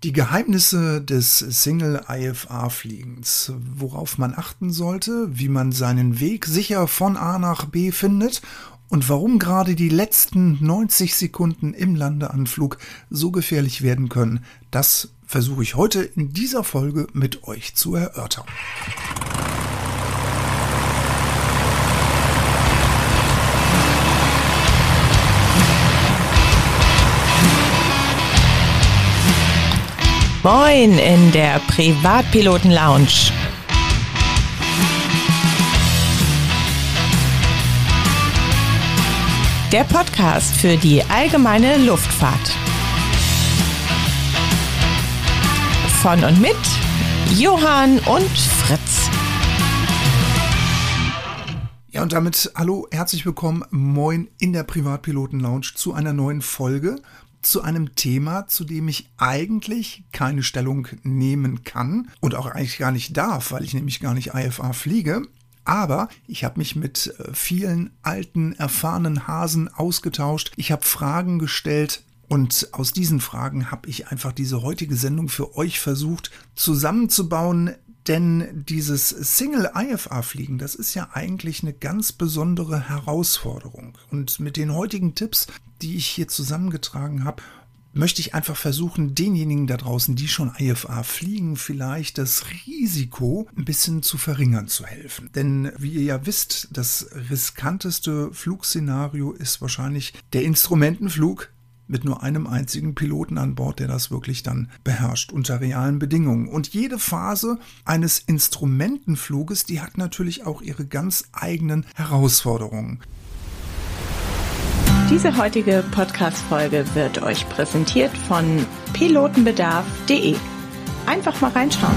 Die Geheimnisse des Single-IFR-Fliegens, worauf man achten sollte, wie man seinen Weg sicher von A nach B findet und warum gerade die letzten 90 Sekunden im Landeanflug so gefährlich werden können, das versuche ich heute in dieser Folge mit euch zu erörtern. Moin in der Privatpiloten-Lounge. Der Podcast für die allgemeine Luftfahrt. Von und mit Johann und Fritz. Ja, und damit hallo, herzlich willkommen, moin in der Privatpiloten-Lounge zu einer neuen Folge. Zu einem Thema, zu dem ich eigentlich keine Stellung nehmen kann und auch eigentlich gar nicht darf, weil ich nämlich gar nicht IFR fliege. Aber ich habe mich mit vielen alten, erfahrenen Hasen ausgetauscht. Ich habe Fragen gestellt und aus diesen Fragen habe ich einfach diese heutige Sendung für euch versucht zusammenzubauen. Denn dieses Single-IFR-Fliegen, das ist ja eigentlich eine ganz besondere Herausforderung. Und mit den heutigen Tipps, die ich hier zusammengetragen habe, möchte ich einfach versuchen, denjenigen da draußen, die schon IFR fliegen, vielleicht das Risiko ein bisschen zu verringern zu helfen. Denn wie ihr ja wisst, das riskanteste Flugszenario ist wahrscheinlich der Instrumentenflug mit nur einem einzigen Piloten an Bord, der das wirklich dann beherrscht unter realen Bedingungen. Und jede Phase eines Instrumentenfluges, die hat natürlich auch ihre ganz eigenen Herausforderungen. Diese heutige Podcast-Folge wird euch präsentiert von pilotenbedarf.de. Einfach mal reinschauen.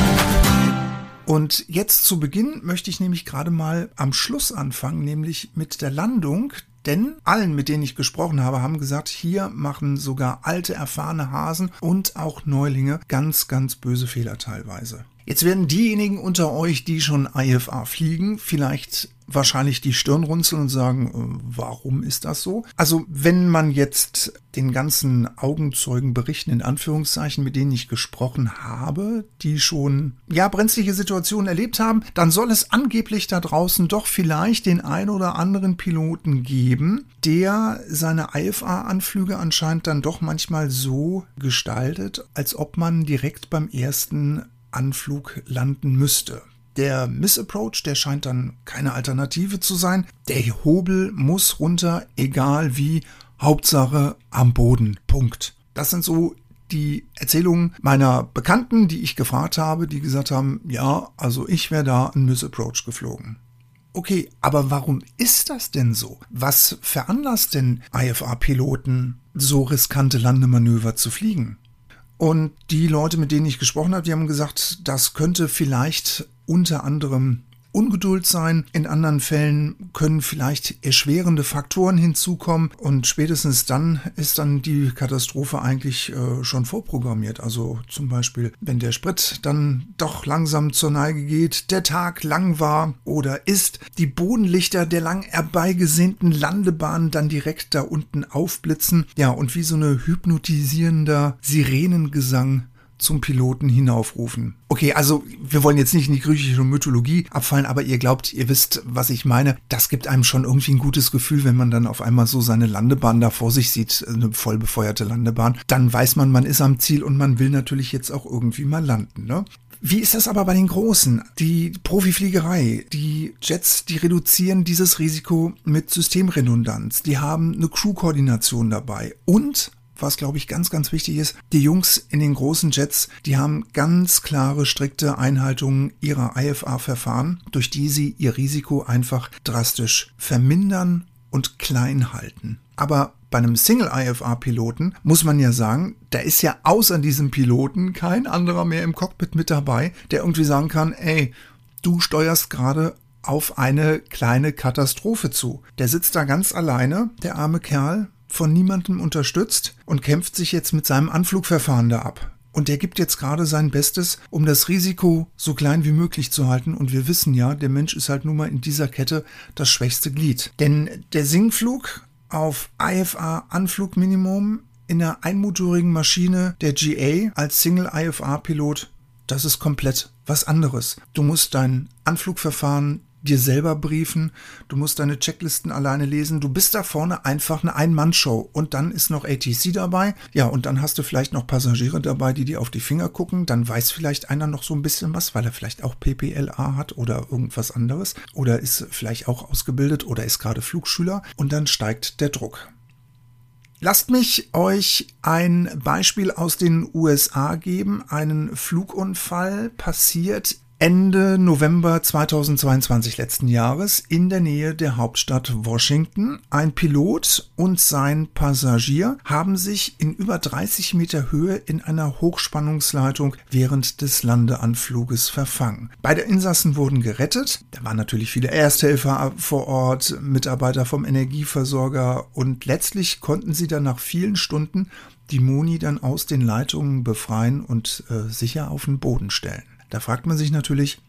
Und jetzt zu Beginn möchte ich nämlich gerade mal am Schluss anfangen, nämlich mit der Landung. Denn allen, mit denen ich gesprochen habe, haben gesagt, hier machen sogar alte, erfahrene Hasen und auch Neulinge ganz, ganz böse Fehler teilweise. Jetzt werden diejenigen unter euch, die schon IFR fliegen, vielleicht wahrscheinlich die Stirn runzeln und sagen, warum ist das so? Also wenn man jetzt den ganzen Augenzeugenberichten in Anführungszeichen, mit denen ich gesprochen habe, die schon brenzliche Situationen erlebt haben, dann soll es angeblich da draußen doch vielleicht den ein oder anderen Piloten geben, der seine IFR-Anflüge anscheinend dann doch manchmal so gestaltet, als ob man direkt beim ersten Anflug landen müsste. Der Missapproach, der scheint dann keine Alternative zu sein. Der Hobel muss runter, egal wie, Hauptsache am Boden. Punkt. Das sind so die Erzählungen meiner Bekannten, die ich gefragt habe, die gesagt haben, ja, also ich wäre da einen Missapproach geflogen. Okay, aber warum ist das denn so? Was veranlasst denn IFR-Piloten, so riskante Landemanöver zu fliegen? Und die Leute, mit denen ich gesprochen habe, die haben gesagt, das könnte vielleicht unter anderem Ungeduld sein. In anderen Fällen können vielleicht erschwerende Faktoren hinzukommen. Und spätestens dann ist dann die Katastrophe eigentlich schon vorprogrammiert. Also zum Beispiel, wenn der Sprit dann doch langsam zur Neige geht, der Tag lang war oder ist, die Bodenlichter der lang herbeigesehnten Landebahn dann direkt da unten aufblitzen. Ja, und wie so eine hypnotisierender Sirenengesang zum Piloten hinaufrufen. Okay, also wir wollen jetzt nicht in die griechische Mythologie abfallen, aber ihr glaubt, ihr wisst, was ich meine. Das gibt einem schon irgendwie ein gutes Gefühl, wenn man dann auf einmal so seine Landebahn da vor sich sieht, eine voll befeuerte Landebahn. Dann weiß man, man ist am Ziel und man will natürlich jetzt auch irgendwie mal landen, ne? Wie ist das aber bei den Großen? Die Profifliegerei, die Jets, die reduzieren dieses Risiko mit Systemredundanz. Die haben eine Crew-Koordination dabei und was, glaube ich, ganz, ganz wichtig ist, die Jungs in den großen Jets, die haben ganz klare, strikte Einhaltungen ihrer IFR-Verfahren, durch die sie ihr Risiko einfach drastisch vermindern und klein halten. Aber bei einem Single-IFR-Piloten muss man ja sagen, da ist ja außer diesem Piloten kein anderer mehr im Cockpit mit dabei, der irgendwie sagen kann, ey, du steuerst gerade auf eine kleine Katastrophe zu. Der sitzt da ganz alleine, der arme Kerl, von niemandem unterstützt und kämpft sich jetzt mit seinem Anflugverfahren da ab. Und der gibt jetzt gerade sein Bestes, um das Risiko so klein wie möglich zu halten. Und wir wissen ja, der Mensch ist halt nun mal in dieser Kette das schwächste Glied. Denn der Sinkflug auf IFR-Anflugminimum in einer einmotorigen Maschine der GA als Single-IFR-Pilot, das ist komplett was anderes. Du musst dein Anflugverfahren dir selber briefen, du musst deine Checklisten alleine lesen, du bist da vorne einfach eine Ein-Mann-Show und dann ist noch ATC dabei, ja, und dann hast du vielleicht noch Passagiere dabei, die dir auf die Finger gucken, dann weiß vielleicht einer noch so ein bisschen was, weil er vielleicht auch PPLA hat oder irgendwas anderes oder ist vielleicht auch ausgebildet oder ist gerade Flugschüler und dann steigt der Druck. Lasst mich euch ein Beispiel aus den USA geben, einen Flugunfall passiert Ende November 2022 letzten Jahres in der Nähe der Hauptstadt Washington. Ein Pilot und sein Passagier haben sich in über 30 Meter Höhe in einer Hochspannungsleitung während des Landeanfluges verfangen. Beide Insassen wurden gerettet. Da waren natürlich viele Ersthelfer vor Ort, Mitarbeiter vom Energieversorger und letztlich konnten sie dann nach vielen Stunden die Moni dann aus den Leitungen befreien und sicher auf den Boden stellen. Da fragt man sich natürlich,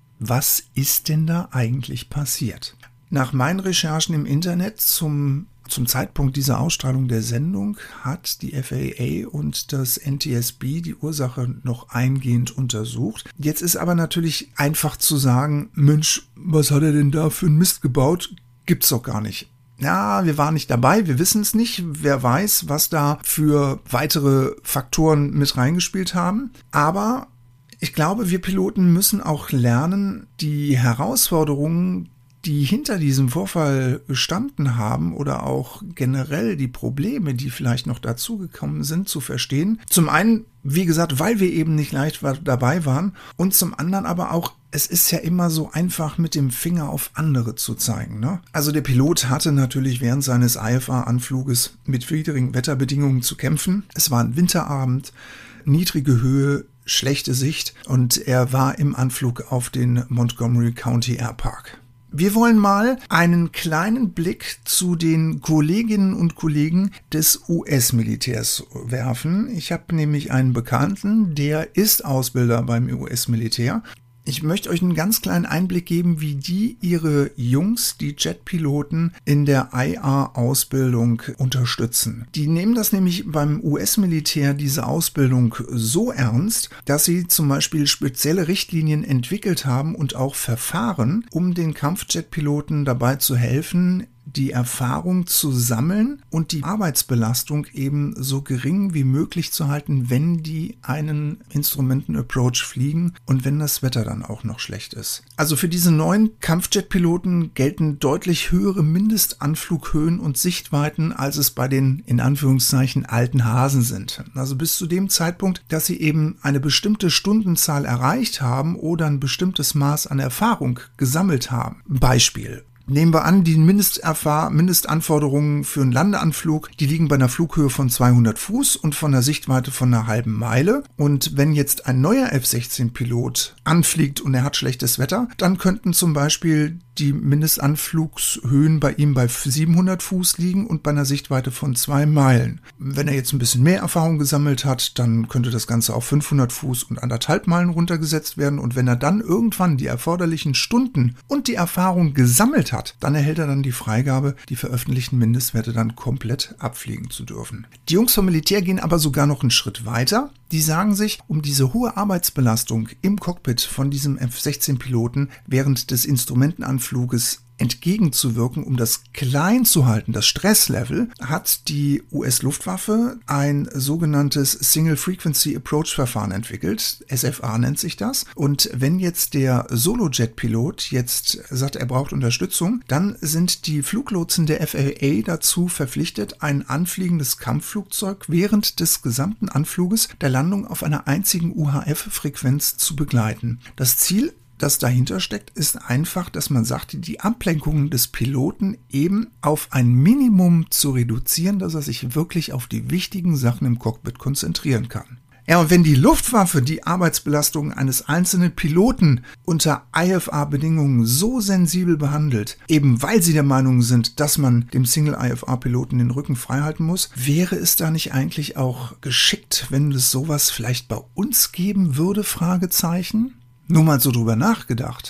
was ist denn da eigentlich passiert? Nach meinen Recherchen im Internet zum Zeitpunkt dieser Ausstrahlung der Sendung hat die FAA und das NTSB die Ursache noch eingehend untersucht. Jetzt ist aber natürlich einfach zu sagen, Mensch, was hat er denn da für einen Mist gebaut? Gibt's doch gar nicht. Ja, wir waren nicht dabei, wir wissen es nicht. Wer weiß, was da für weitere Faktoren mit reingespielt haben. Aber ich glaube, wir Piloten müssen auch lernen, die Herausforderungen, die hinter diesem Vorfall gestanden haben oder auch generell die Probleme, die vielleicht noch dazugekommen sind, zu verstehen. Zum einen, wie gesagt, weil wir eben nicht leicht dabei waren und zum anderen aber auch, es ist ja immer so einfach mit dem Finger auf andere zu zeigen, ne? Also der Pilot hatte natürlich während seines IFR-Anfluges mit widrigen Wetterbedingungen zu kämpfen. Es war ein Winterabend, niedrige Höhe, schlechte Sicht und er war im Anflug auf den Montgomery County Airpark. Wir wollen mal einen kleinen Blick zu den Kolleginnen und Kollegen des US-Militärs werfen. Ich habe nämlich einen Bekannten, der ist Ausbilder beim US-Militär. Ich möchte euch einen ganz kleinen Einblick geben, wie die ihre Jungs, die Jetpiloten, in der IR-Ausbildung unterstützen. Die nehmen das nämlich beim US-Militär, diese Ausbildung, so ernst, dass sie zum Beispiel spezielle Richtlinien entwickelt haben und auch Verfahren, um den Kampfjetpiloten dabei zu helfen, die Erfahrung zu sammeln und die Arbeitsbelastung eben so gering wie möglich zu halten, wenn die einen Instrumenten-Approach fliegen und wenn das Wetter dann auch noch schlecht ist. Also für diese neuen Kampfjetpiloten gelten deutlich höhere Mindestanflughöhen und Sichtweiten, als es bei den in Anführungszeichen alten Hasen sind. Also bis zu dem Zeitpunkt, dass sie eben eine bestimmte Stundenzahl erreicht haben oder ein bestimmtes Maß an Erfahrung gesammelt haben. Beispiel. Nehmen wir an, die Mindestanforderungen für einen Landeanflug, die liegen bei einer Flughöhe von 200 Fuß und von einer Sichtweite von einer halben Meile. Und wenn jetzt ein neuer F-16-Pilot anfliegt und er hat schlechtes Wetter, dann könnten zum Beispiel die Mindestanflugshöhen bei ihm bei 700 Fuß liegen und bei einer Sichtweite von 2 Meilen. Wenn er jetzt ein bisschen mehr Erfahrung gesammelt hat, dann könnte das Ganze auf 500 Fuß und 1,5 Meilen runtergesetzt werden. Und wenn er dann irgendwann die erforderlichen Stunden und die Erfahrung gesammelt hat, dann erhält er dann die Freigabe, die veröffentlichten Mindestwerte dann komplett abfliegen zu dürfen. Die Jungs vom Militär gehen aber sogar noch einen Schritt weiter. Die sagen sich, um diese hohe Arbeitsbelastung im Cockpit von diesem F-16-Piloten während des Instrumentenanfluges entgegenzuwirken, um das klein zu halten, das Stresslevel, hat die US-Luftwaffe ein sogenanntes Single Frequency Approach Verfahren entwickelt. SFA nennt sich das. Und wenn jetzt der Solo-Jet-Pilot jetzt sagt, er braucht Unterstützung, dann sind die Fluglotsen der FAA dazu verpflichtet, ein anfliegendes Kampfflugzeug während des gesamten Anfluges der Landung auf einer einzigen UHF-Frequenz zu begleiten. Das Ziel, das dahinter steckt, ist einfach, dass man sagt, die Ablenkungen des Piloten eben auf ein Minimum zu reduzieren, dass er sich wirklich auf die wichtigen Sachen im Cockpit konzentrieren kann. Ja, und wenn die Luftwaffe die Arbeitsbelastung eines einzelnen Piloten unter IFR-Bedingungen so sensibel behandelt, eben weil sie der Meinung sind, dass man dem Single-IFR-Piloten den Rücken frei halten muss, wäre es da nicht eigentlich auch geschickt, wenn es sowas vielleicht bei uns geben würde, Fragezeichen? Nur mal so drüber nachgedacht.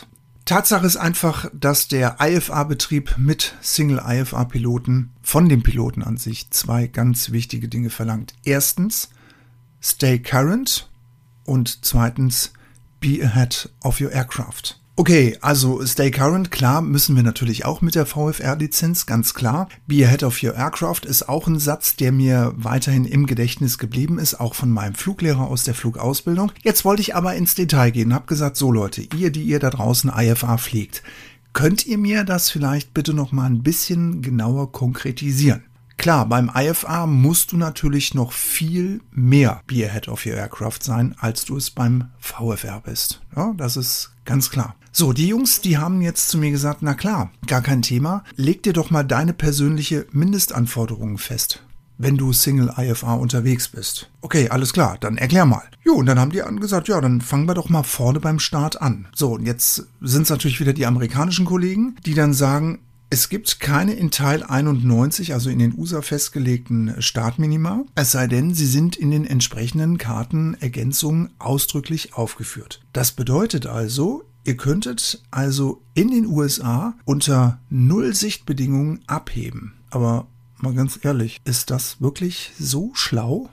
Tatsache ist einfach, dass der IFA-Betrieb mit Single-IFA-Piloten von dem Piloten an sich 2 ganz wichtige Dinge verlangt. Erstens, stay current und zweitens, be ahead of your aircraft. Okay, also stay current, klar, müssen wir natürlich auch mit der VFR-Lizenz, ganz klar. Be ahead of your aircraft ist auch ein Satz, der mir weiterhin im Gedächtnis geblieben ist, auch von meinem Fluglehrer aus der Flugausbildung. Jetzt wollte ich aber ins Detail gehen und habe gesagt, so Leute, ihr da draußen IFA fliegt, könnt ihr mir das vielleicht bitte noch mal ein bisschen genauer konkretisieren? Klar, beim IFA musst du natürlich noch viel mehr be ahead of your aircraft sein, als du es beim VFR bist. Ja, das ist ganz klar. So, die Jungs, die haben jetzt zu mir gesagt, na klar, gar kein Thema, leg dir doch mal deine persönliche Mindestanforderungen fest, wenn du Single IFA unterwegs bist. Okay, alles klar, dann erklär mal. Jo, und dann haben die gesagt, ja, dann fangen wir doch mal vorne beim Start an. So, und jetzt sind es natürlich wieder die amerikanischen Kollegen, die dann sagen, es gibt keine in Teil 91, also in den USA festgelegten Startminima, es sei denn, sie sind in den entsprechenden Kartenergänzungen ausdrücklich aufgeführt. Das bedeutet also, ihr könntet also in den USA unter 0 Sichtbedingungen abheben. Aber mal ganz ehrlich, ist das wirklich so schlau?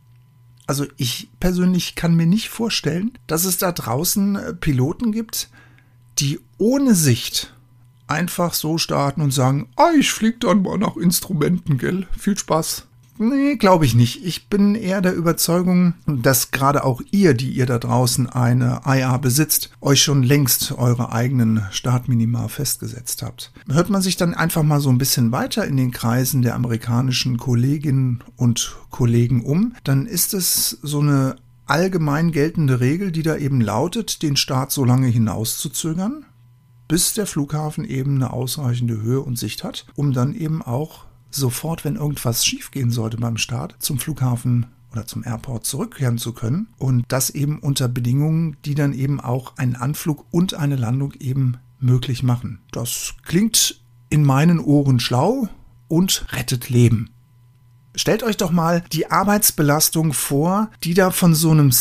Also ich persönlich kann mir nicht vorstellen, dass es da draußen Piloten gibt, die ohne Sicht einfach so starten und sagen, ich fliege dann mal nach Instrumenten, gell? Viel Spaß. Nee, glaube ich nicht. Ich bin eher der Überzeugung, dass gerade auch ihr, die ihr da draußen eine IA besitzt, euch schon längst eure eigenen Startminima festgesetzt habt. Hört man sich dann einfach mal so ein bisschen weiter in den Kreisen der amerikanischen Kolleginnen und Kollegen um, dann ist es so eine allgemein geltende Regel, die da eben lautet, den Start so lange hinauszuzögern, bis der Flughafen eben eine ausreichende Höhe und Sicht hat, um dann eben auch sofort, wenn irgendwas schiefgehen sollte beim Start, zum Flughafen oder zum Airport zurückkehren zu können. Und das eben unter Bedingungen, die dann eben auch einen Anflug und eine Landung eben möglich machen. Das klingt in meinen Ohren schlau und rettet Leben. Stellt euch doch mal die Arbeitsbelastung vor, die da von so einem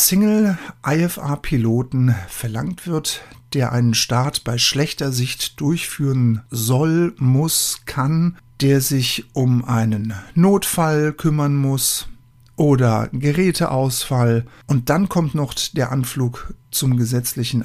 Single-IFA-Piloten verlangt wird, der einen Start bei schlechter Sicht durchführen soll, muss, kann, der sich um einen Notfall kümmern muss oder Geräteausfall. Und dann kommt noch der Anflug zum gesetzlichen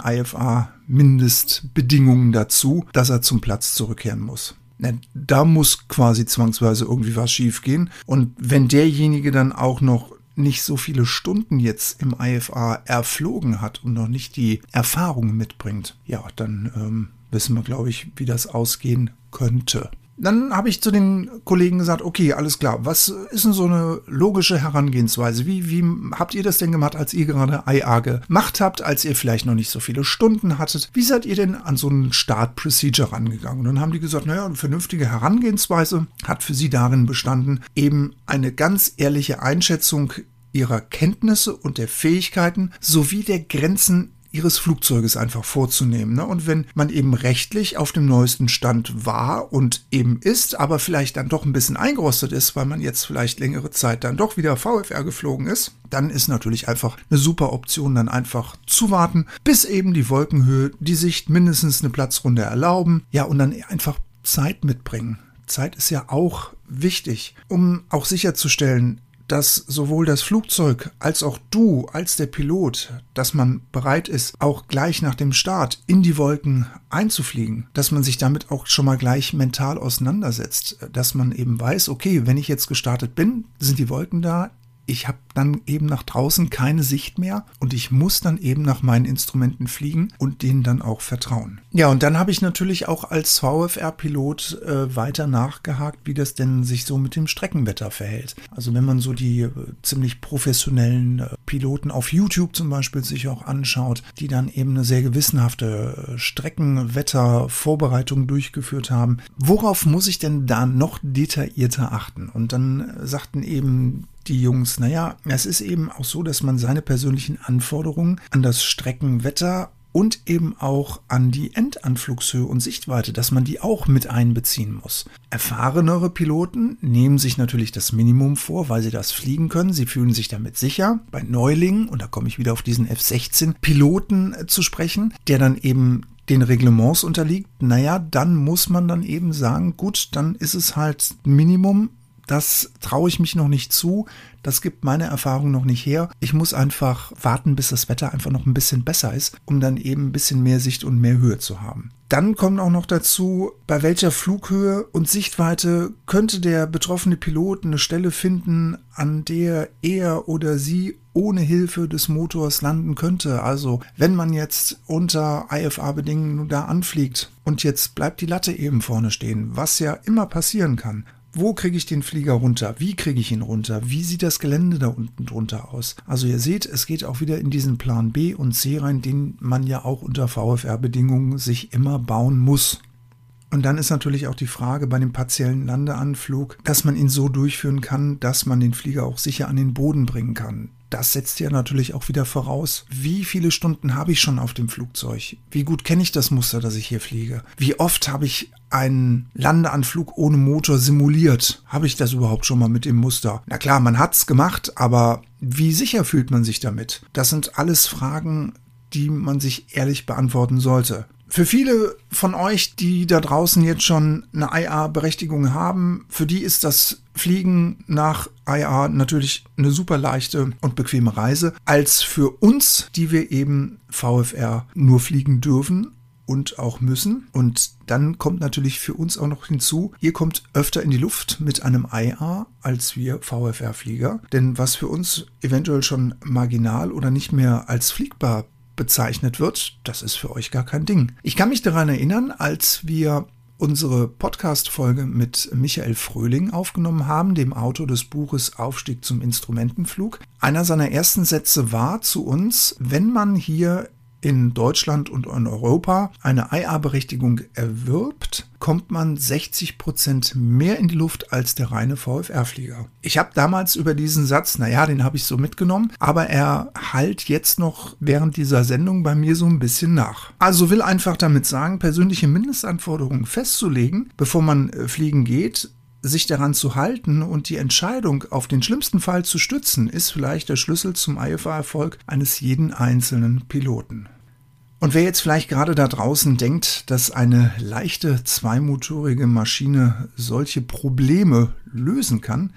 IFA-Mindestbedingungen dazu, dass er zum Platz zurückkehren muss. Da muss quasi zwangsweise irgendwie was schief gehen. Und wenn derjenige dann auch noch nicht so viele Stunden jetzt im IFA erflogen hat und noch nicht die Erfahrung mitbringt, ja, dann wissen wir, glaube ich, wie das ausgehen könnte. Dann habe ich zu den Kollegen gesagt, okay, alles klar, was ist denn so eine logische Herangehensweise? Wie habt ihr das denn gemacht, als ihr gerade IA gemacht habt, als ihr vielleicht noch nicht so viele Stunden hattet? Wie seid ihr denn an so einen Start-Procedure rangegangen? Und dann haben die gesagt, naja, eine vernünftige Herangehensweise hat für sie darin bestanden, eben eine ganz ehrliche Einschätzung ihrer Kenntnisse und der Fähigkeiten sowie der Grenzen ihres Flugzeuges einfach vorzunehmen. Und wenn man eben rechtlich auf dem neuesten Stand war und eben ist, aber vielleicht dann doch ein bisschen eingerostet ist, weil man jetzt vielleicht längere Zeit dann doch wieder VFR geflogen ist, dann ist natürlich einfach eine super Option, dann einfach zu warten, bis eben die Wolkenhöhe die Sicht mindestens eine Platzrunde erlauben. Ja, und dann einfach Zeit mitbringen. Zeit ist ja auch wichtig, um auch sicherzustellen, dass sowohl das Flugzeug als auch du, als der Pilot, dass man bereit ist, auch gleich nach dem Start in die Wolken einzufliegen, dass man sich damit auch schon mal gleich mental auseinandersetzt, dass man eben weiß, okay, wenn ich jetzt gestartet bin, sind die Wolken da, ich habe dann eben nach draußen keine Sicht mehr und ich muss dann eben nach meinen Instrumenten fliegen und denen dann auch vertrauen. Ja, und dann habe ich natürlich auch als VFR-Pilot weiter nachgehakt, wie das denn sich so mit dem Streckenwetter verhält. Also wenn man so die ziemlich professionellen Piloten auf YouTube zum Beispiel sich auch anschaut, die dann eben eine sehr gewissenhafte Streckenwettervorbereitung durchgeführt haben, worauf muss ich denn da noch detaillierter achten? Und dann sagten eben die Jungs, naja, es ist eben auch so, dass man seine persönlichen Anforderungen an das Streckenwetter und eben auch an die Endanflugshöhe und Sichtweite, dass man die auch mit einbeziehen muss. Erfahrenere Piloten nehmen sich natürlich das Minimum vor, weil sie das fliegen können. Sie fühlen sich damit sicher. Bei Neulingen, und da komme ich wieder auf diesen F-16-Piloten zu sprechen, der dann eben den Reglements unterliegt, dann muss man dann eben sagen, gut, dann ist es halt Minimum, das traue ich mich noch nicht zu, das gibt meine Erfahrung noch nicht her. Ich muss einfach warten, bis das Wetter einfach noch ein bisschen besser ist, um dann eben ein bisschen mehr Sicht und mehr Höhe zu haben. Dann kommt auch noch dazu, bei welcher Flughöhe und Sichtweite könnte der betroffene Pilot eine Stelle finden, an der er oder sie ohne Hilfe des Motors landen könnte. Also wenn man jetzt unter IFA-Bedingungen da anfliegt und jetzt bleibt die Latte eben vorne stehen, was ja immer passieren kann. Wo kriege ich den Flieger runter? Wie kriege ich ihn runter? Wie sieht das Gelände da unten drunter aus? Also ihr seht, es geht auch wieder in diesen Plan B und C rein, den man ja auch unter VFR-Bedingungen sich immer bauen muss. Und dann ist natürlich auch die Frage bei dem partiellen Landeanflug, dass man ihn so durchführen kann, dass man den Flieger auch sicher an den Boden bringen kann. Das setzt ja natürlich auch wieder voraus, wie viele Stunden habe ich schon auf dem Flugzeug? Wie gut kenne ich das Muster, das ich hier fliege? Wie oft habe ich einen Landeanflug ohne Motor simuliert? Habe ich das überhaupt schon mal mit dem Muster? Na klar, man hat es gemacht, aber wie sicher fühlt man sich damit? Das sind alles Fragen, die man sich ehrlich beantworten sollte. Für viele von euch, die da draußen jetzt schon eine IA-Berechtigung haben, für die ist das Fliegen nach IA natürlich eine super leichte und bequeme Reise, als für uns, die wir eben VFR nur fliegen dürfen und auch müssen. Und dann kommt natürlich für uns auch noch hinzu, ihr kommt öfter in die Luft mit einem IA als wir VFR-Flieger. Denn was für uns eventuell schon marginal oder nicht mehr als fliegbar bezeichnet wird, das ist für euch gar kein Ding. Ich kann mich daran erinnern, als wir unsere Podcast-Folge mit Michael Fröhling aufgenommen haben, dem Autor des Buches Aufstieg zum Instrumentenflug. Einer seiner ersten Sätze war zu uns, wenn man hier in Deutschland und in Europa eine IA-Berechtigung erwirbt, kommt man 60% mehr in die Luft als der reine VFR-Flieger. Ich habe damals über diesen Satz, den habe ich so mitgenommen, aber er hallt jetzt noch während dieser Sendung bei mir so ein bisschen nach. Also will einfach damit sagen, persönliche Mindestanforderungen festzulegen, bevor man fliegen geht, sich daran zu halten und die Entscheidung auf den schlimmsten Fall zu stützen, ist vielleicht der Schlüssel zum IFA-Erfolg eines jeden einzelnen Piloten. Und wer jetzt vielleicht gerade da draußen denkt, dass eine leichte zweimotorige Maschine solche Probleme lösen kann,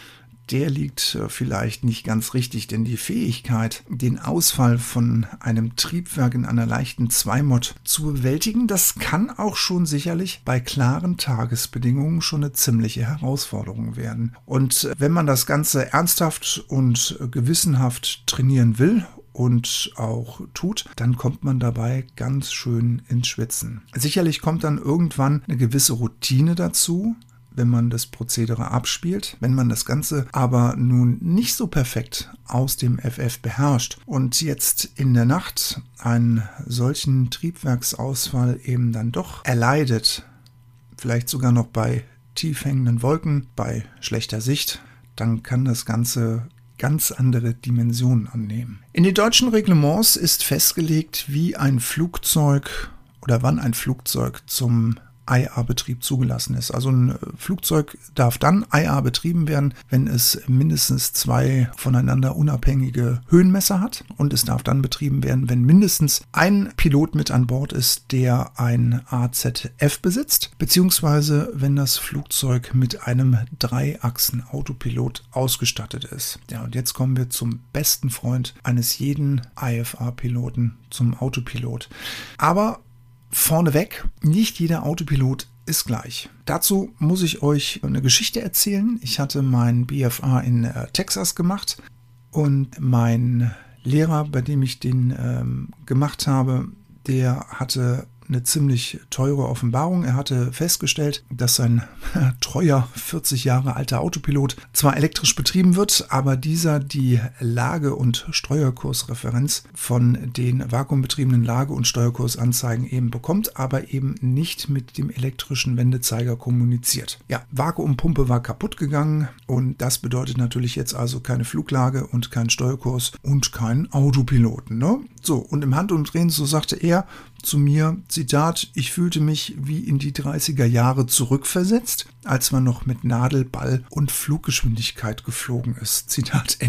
der liegt vielleicht nicht ganz richtig, denn die Fähigkeit, den Ausfall von einem Triebwerk in einer leichten Zweimod zu bewältigen, das kann auch schon sicherlich bei klaren Tagesbedingungen schon eine ziemliche Herausforderung werden. Und wenn man das Ganze ernsthaft und gewissenhaft trainieren will und auch tut, dann kommt man dabei ganz schön ins Schwitzen. Sicherlich kommt dann irgendwann eine gewisse Routine dazu, wenn man das Prozedere abspielt, wenn man das Ganze aber nun nicht so perfekt aus dem FF beherrscht und jetzt in der Nacht einen solchen Triebwerksausfall eben dann doch erleidet, vielleicht sogar noch bei tief hängenden Wolken, bei schlechter Sicht, dann kann das Ganze ganz andere Dimensionen annehmen. In den deutschen Reglements ist festgelegt, wie ein Flugzeug oder wann ein Flugzeug zum IA-Betrieb zugelassen ist. Also ein Flugzeug darf dann IA betrieben werden, wenn es mindestens 2 voneinander unabhängige Höhenmesser hat, und es darf dann betrieben werden, wenn mindestens ein Pilot mit an Bord ist, der ein AZF besitzt, beziehungsweise wenn das Flugzeug mit einem 3-Achsen-Autopilot ausgestattet ist. Ja, und jetzt kommen wir zum besten Freund eines jeden IFA-Piloten, zum Autopilot. Aber vorneweg, nicht jeder Autopilot ist gleich. Dazu muss ich euch eine Geschichte erzählen. Ich hatte mein BFA in Texas gemacht und mein Lehrer, bei dem ich den gemacht habe, der hatte eine ziemlich teure Offenbarung. Er hatte festgestellt, dass sein treuer 40 Jahre alter Autopilot zwar elektrisch betrieben wird, aber dieser die Lage- und Steuerkursreferenz von den vakuumbetriebenen Lage- und Steuerkursanzeigen eben bekommt, aber eben nicht mit dem elektrischen Wendezeiger kommuniziert. Ja, Vakuumpumpe war kaputt gegangen und das bedeutet natürlich jetzt also keine Fluglage und keinen Steuerkurs und keinen Autopiloten, ne? So, und im Handumdrehen, so sagte er zu mir, Zitat, ich fühlte mich wie in die 30er Jahre zurückversetzt, als man noch mit Nadel, Ball und Fluggeschwindigkeit geflogen ist. Zitat Ende.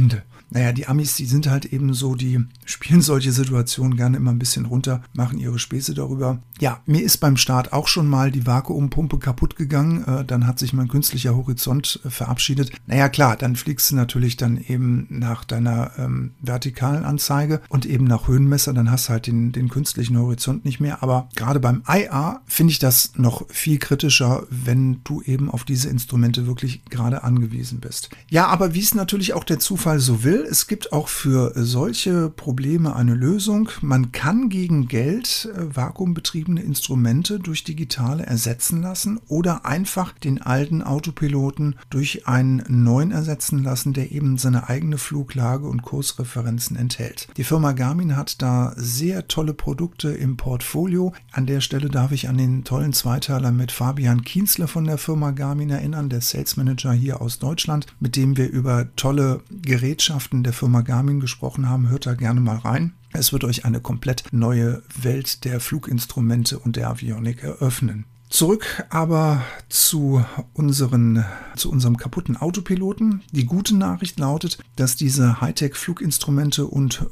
naja, die Amis, die sind halt eben so, die spielen solche Situationen gerne immer ein bisschen runter, machen ihre Späße darüber. Ja, mir ist beim Start auch schon mal die Vakuumpumpe kaputt gegangen, dann hat sich mein künstlicher Horizont verabschiedet. Naja, klar, dann fliegst du natürlich dann eben nach deiner vertikalen Anzeige und eben nach Höhenmesser, dann hast du halt den künstlichen Horizont nicht mehr. Aber gerade beim IA finde ich das noch viel kritischer, wenn du eben auf diese Instrumente wirklich gerade angewiesen bist. Ja, aber wie es natürlich auch der Zufall so will, es gibt auch für solche Probleme eine Lösung. Man kann gegen Geld vakuumbetriebene Instrumente durch digitale ersetzen lassen oder einfach den alten Autopiloten durch einen neuen ersetzen lassen, der eben seine eigene Fluglage und Kursreferenzen enthält. Die Firma Garmin hat da sehr tolle Produkte im Portfolio. An der Stelle darf ich an den tollen Zweiteiler mit Fabian Kienzle von der Firma Garmin erinnern, der Sales Manager hier aus Deutschland, mit dem wir über tolle Gerätschaften der Firma Garmin gesprochen haben. Hört da gerne mal rein. Es wird euch eine komplett neue Welt der Fluginstrumente und der Avionik eröffnen. Zurück aber zu unserem kaputten Autopiloten. Die gute Nachricht lautet, dass diese Hightech-Fluginstrumente und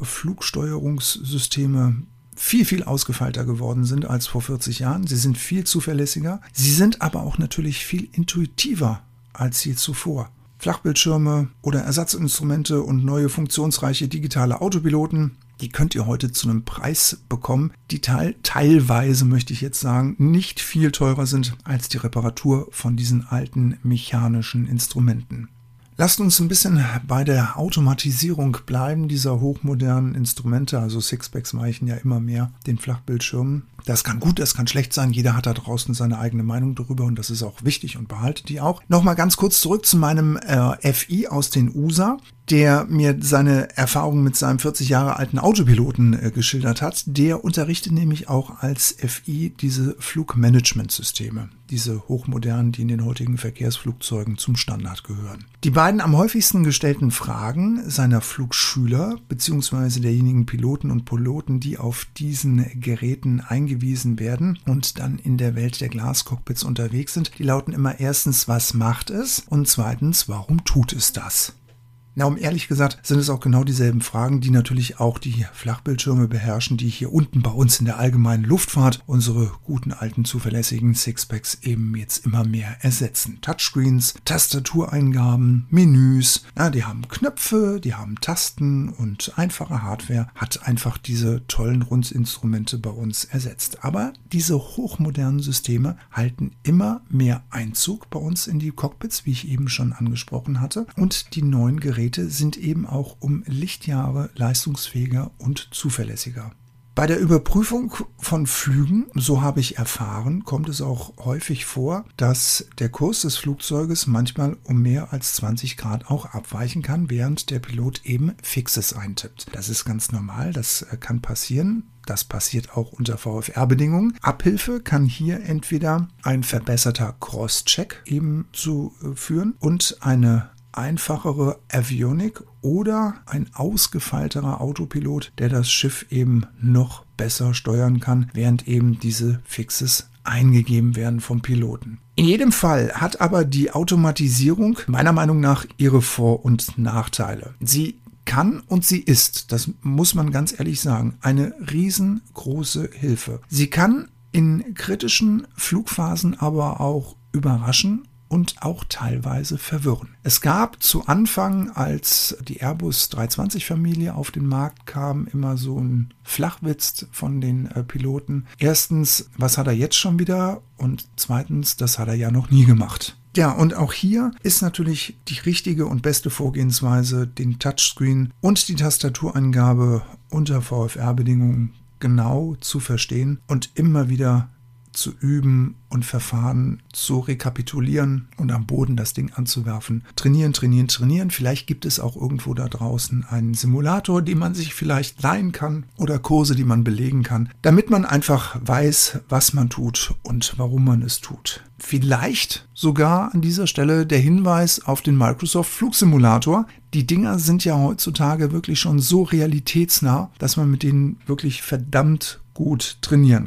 Flugsteuerungssysteme viel ausgefeilter geworden sind als vor 40 Jahren. Sie sind viel zuverlässiger. Sie sind aber auch natürlich viel intuitiver als je zuvor. Flachbildschirme oder Ersatzinstrumente und neue funktionsreiche digitale Autopiloten, die könnt ihr heute zu einem Preis bekommen, die teilweise, möchte ich jetzt sagen, nicht viel teurer sind als die Reparatur von diesen alten mechanischen Instrumenten. Lasst uns ein bisschen bei der Automatisierung bleiben dieser hochmodernen Instrumente. Also Sixpacks weichen ja immer mehr den Flachbildschirmen. Das kann gut, das kann schlecht sein. Jeder hat da draußen seine eigene Meinung darüber und das ist auch wichtig und behaltet die auch. Nochmal ganz kurz zurück zu meinem FI aus den USA, der mir seine Erfahrungen mit seinem 40 Jahre alten Autopiloten geschildert hat. Der unterrichtet nämlich auch als FI diese Flugmanagementsysteme, diese hochmodernen, die in den heutigen Verkehrsflugzeugen zum Standard gehören. Die beiden am häufigsten gestellten Fragen seiner Flugschüler bzw. derjenigen Piloten und Piloten, die auf diesen Geräten eingewiesen werden und dann in der Welt der Glascockpits unterwegs sind, die lauten immer erstens, was macht es? Und zweitens, warum tut es das? Na, um ehrlich gesagt, sind es auch genau dieselben Fragen, die natürlich auch die Flachbildschirme beherrschen, die hier unten bei uns in der allgemeinen Luftfahrt unsere guten alten zuverlässigen Sixpacks eben jetzt immer mehr ersetzen. Touchscreens, Tastatureingaben, Menüs, na, die haben Knöpfe, die haben Tasten und einfache Hardware hat einfach diese tollen Rundinstrumente bei uns ersetzt. Aber diese hochmodernen Systeme halten immer mehr Einzug bei uns in die Cockpits, wie ich eben schon angesprochen hatte, und die neuen Geräte sind eben auch um Lichtjahre leistungsfähiger und zuverlässiger. Bei der Überprüfung von Flügen, so habe ich erfahren, kommt es auch häufig vor, dass der Kurs des Flugzeuges manchmal um mehr als 20 Grad auch abweichen kann, während der Pilot eben Fixes eintippt. Das ist ganz normal, das kann passieren. Das passiert auch unter VFR-Bedingungen. Abhilfe kann hier entweder ein verbesserter Cross-Check eben zu führen und eine einfachere Avionik oder ein ausgefeilterer Autopilot, der das Schiff eben noch besser steuern kann, während eben diese Fixes eingegeben werden vom Piloten. In jedem Fall hat aber die Automatisierung meiner Meinung nach ihre Vor- und Nachteile. Sie kann und sie ist, das muss man ganz ehrlich sagen, eine riesengroße Hilfe. Sie kann in kritischen Flugphasen aber auch überraschen und auch teilweise verwirren. Es gab zu Anfang, als die Airbus 320-Familie auf den Markt kam, immer so ein Flachwitz von den Piloten. Erstens, was hat er jetzt schon wieder? Und zweitens, das hat er ja noch nie gemacht. Ja, und auch hier ist natürlich die richtige und beste Vorgehensweise, den Touchscreen und die Tastatureingabe unter VFR-Bedingungen genau zu verstehen und immer wieder zu üben und Verfahren zu rekapitulieren und am Boden das Ding anzuwerfen. Trainieren. Vielleicht gibt es auch irgendwo da draußen einen Simulator, den man sich vielleicht leihen kann oder Kurse, die man belegen kann, damit man einfach weiß, was man tut und warum man es tut. Vielleicht sogar an dieser Stelle der Hinweis auf den Microsoft Flugsimulator. Die Dinger sind ja heutzutage wirklich schon so realitätsnah, dass man mit denen wirklich verdammt gut trainieren kann.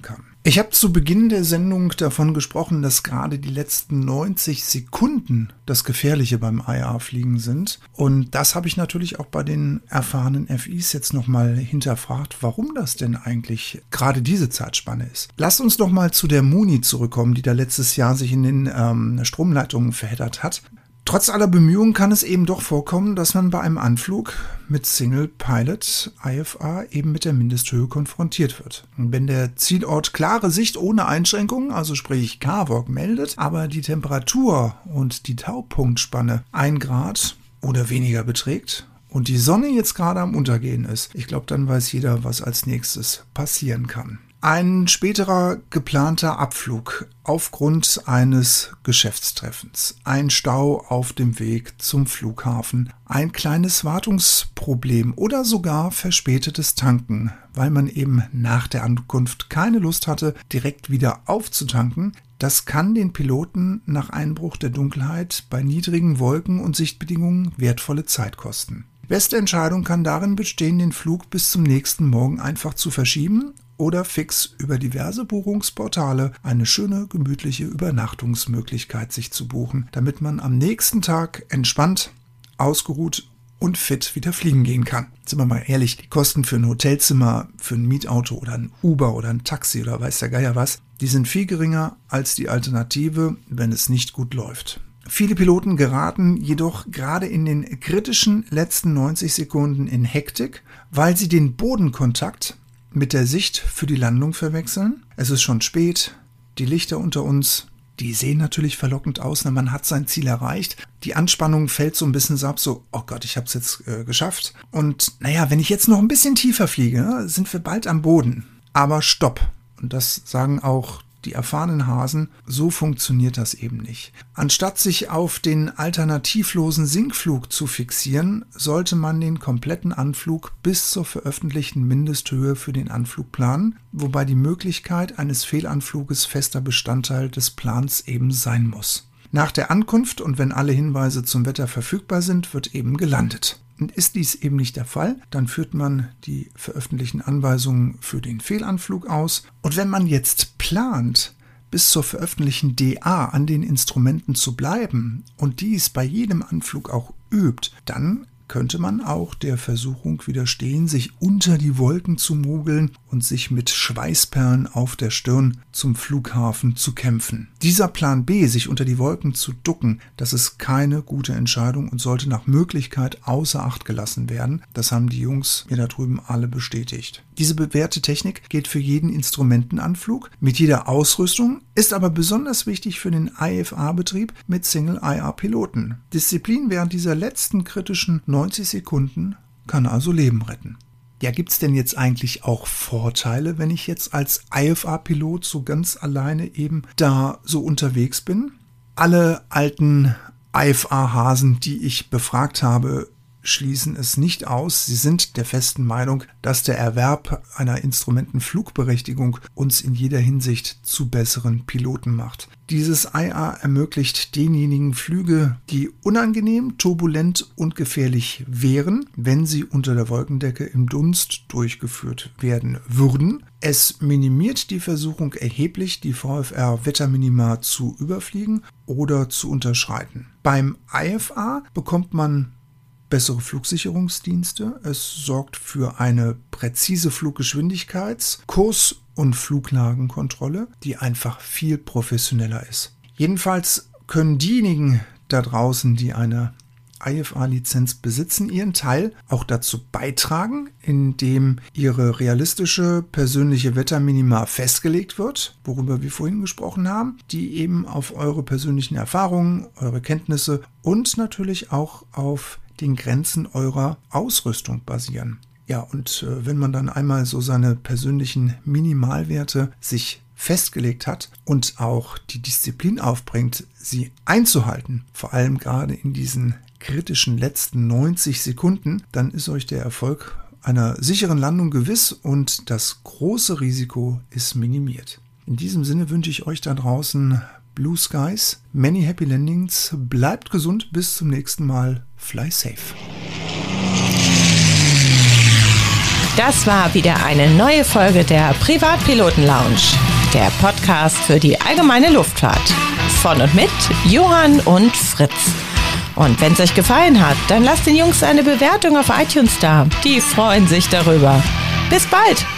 Ich habe zu Beginn der Sendung davon gesprochen, dass gerade die letzten 90 Sekunden das Gefährliche beim IA-Fliegen sind. Und das habe ich natürlich auch bei den erfahrenen FIs jetzt nochmal hinterfragt, warum das denn eigentlich gerade diese Zeitspanne ist. Lasst uns doch mal zu der Muni zurückkommen, die da letztes Jahr sich in den Stromleitungen verheddert hat. Trotz aller Bemühungen kann es eben doch vorkommen, dass man bei einem Anflug mit Single Pilot IFA eben mit der Mindesthöhe konfrontiert wird. Und wenn der Zielort klare Sicht ohne Einschränkungen, also sprich KVOG, meldet, aber die Temperatur und die Taupunktspanne 1 Grad oder weniger beträgt und die Sonne jetzt gerade am Untergehen ist, ich glaube, dann weiß jeder, was als nächstes passieren kann. Ein späterer geplanter Abflug aufgrund eines Geschäftstreffens, ein Stau auf dem Weg zum Flughafen, ein kleines Wartungsproblem oder sogar verspätetes Tanken, weil man eben nach der Ankunft keine Lust hatte, direkt wieder aufzutanken. Das kann den Piloten nach Einbruch der Dunkelheit bei niedrigen Wolken und Sichtbedingungen wertvolle Zeit kosten. Beste Entscheidung kann darin bestehen, den Flug bis zum nächsten Morgen einfach zu verschieben oder fix über diverse Buchungsportale eine schöne, gemütliche Übernachtungsmöglichkeit sich zu buchen, damit man am nächsten Tag entspannt, ausgeruht und fit wieder fliegen gehen kann. Sind wir mal ehrlich, die Kosten für ein Hotelzimmer, für ein Mietauto oder ein Uber oder ein Taxi oder weiß der Geier was, die sind viel geringer als die Alternative, wenn es nicht gut läuft. Viele Piloten geraten jedoch gerade in den kritischen letzten 90 Sekunden in Hektik, weil sie den Bodenkontakt mit der Sicht für die Landung verwechseln. Es ist schon spät, die Lichter unter uns, die sehen natürlich verlockend aus, man hat sein Ziel erreicht. Die Anspannung fällt so ein bisschen ab, so, oh Gott, ich habe es jetzt geschafft. Und naja, wenn ich jetzt noch ein bisschen tiefer fliege, sind wir bald am Boden. Aber stopp. Und das sagen auch die erfahrenen Hasen, so funktioniert das eben nicht. Anstatt sich auf den alternativlosen Sinkflug zu fixieren, sollte man den kompletten Anflug bis zur veröffentlichten Mindesthöhe für den Anflug planen, wobei die Möglichkeit eines Fehlanfluges fester Bestandteil des Plans eben sein muss. Nach der Ankunft und wenn alle Hinweise zum Wetter verfügbar sind, wird eben gelandet. Und ist dies eben nicht der Fall, dann führt man die veröffentlichten Anweisungen für den Fehlanflug aus. Und wenn man jetzt plant, bis zur veröffentlichten DA an den Instrumenten zu bleiben und dies bei jedem Anflug auch übt, dann könnte man auch der Versuchung widerstehen, sich unter die Wolken zu mogeln und sich mit Schweißperlen auf der Stirn zum Flughafen zu kämpfen. Dieser Plan B, sich unter die Wolken zu ducken, das ist keine gute Entscheidung und sollte nach Möglichkeit außer Acht gelassen werden. Das haben die Jungs mir da drüben alle bestätigt. Diese bewährte Technik gilt für jeden Instrumentenanflug mit jeder Ausrüstung, ist aber besonders wichtig für den IFA-Betrieb mit Single-IR-Piloten. Disziplin während dieser letzten kritischen 90 Sekunden kann also Leben retten. Ja, gibt's denn jetzt eigentlich auch Vorteile, wenn ich jetzt als IFA-Pilot so ganz alleine eben da so unterwegs bin? Alle alten IFA-Hasen, die ich befragt habe, schließen es nicht aus. Sie sind der festen Meinung, dass der Erwerb einer Instrumentenflugberechtigung uns in jeder Hinsicht zu besseren Piloten macht. Dieses IA ermöglicht denjenigen Flüge, die unangenehm, turbulent und gefährlich wären, wenn sie unter der Wolkendecke im Dunst durchgeführt werden würden. Es minimiert die Versuchung erheblich, die VFR-Wetterminima zu überfliegen oder zu unterschreiten. Beim IFA bekommt man bessere Flugsicherungsdienste. Es sorgt für eine präzise Fluggeschwindigkeits-, Kurs- und Fluglagenkontrolle, die einfach viel professioneller ist. Jedenfalls können diejenigen da draußen, die eine IFA-Lizenz besitzen, ihren Teil auch dazu beitragen, indem ihre realistische persönliche Wetterminima festgelegt wird, worüber wir vorhin gesprochen haben, die eben auf eure persönlichen Erfahrungen, eure Kenntnisse und natürlich auch auf den Grenzen eurer Ausrüstung basieren. Ja, und wenn man dann einmal so seine persönlichen Minimalwerte sich festgelegt hat und auch die Disziplin aufbringt, sie einzuhalten, vor allem gerade in diesen kritischen letzten 90 Sekunden, dann ist euch der Erfolg einer sicheren Landung gewiss und das große Risiko ist minimiert. In diesem Sinne wünsche ich euch da draußen Blue Skies, many happy landings, bleibt gesund, bis zum nächsten Mal, fly safe. Das war wieder eine neue Folge der Privatpiloten Lounge. der Podcast für die allgemeine Luftfahrt. Von und mit Johann und Fritz. Und wenn es euch gefallen hat, dann lasst den Jungs eine Bewertung auf iTunes da. Die freuen sich darüber. Bis bald!